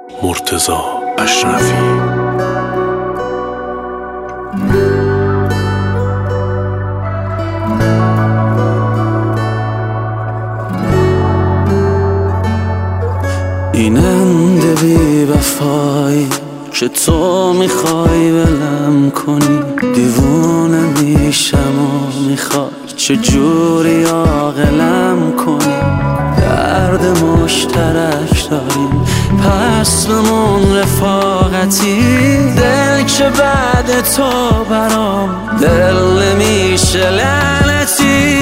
مرتضی اشرفی. ایننده بی وفایی که تو میخوای ولم کنی، دیوونه میشم و میخوای چجوری عاقلم کنی. درد مشترک داریم پس بمون رفاقتی، دل که بعد تو برام دل نمیشه لعنتی.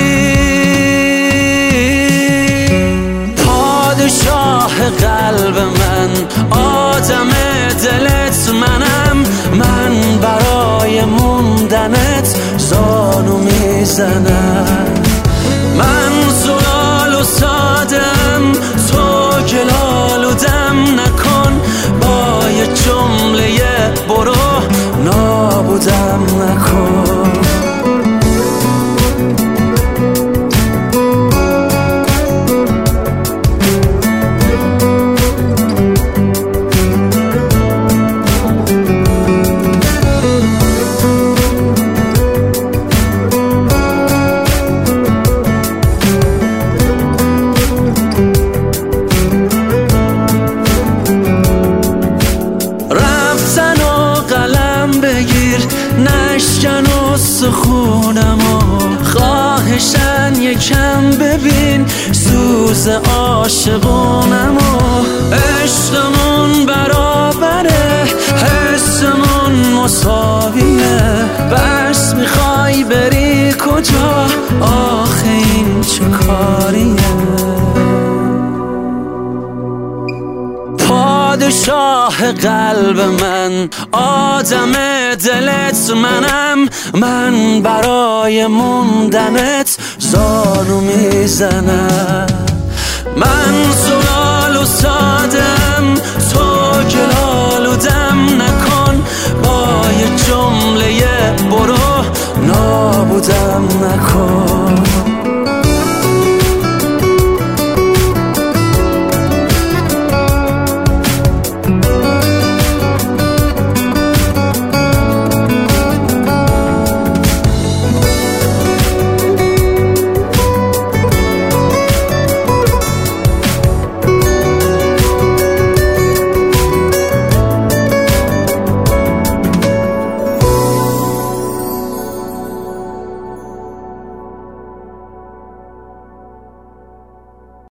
پادشاه قلب من، آدم دلت منم، من برای موندنت زانو میزنم. من زلال و سادم، تو گلال و دم نکن، با یه جمله برو نابودم نکن. نشکن و سخونمو خواهشن یکم ببین سوز عاشقونمو. عشقمون برابره، حسمون مساویه، بس میخوای بری کجا؟ آخه این چه کاریه؟ پادشاه قلب من، آدم دلت منم، من برای موندنت زانو میزنم. من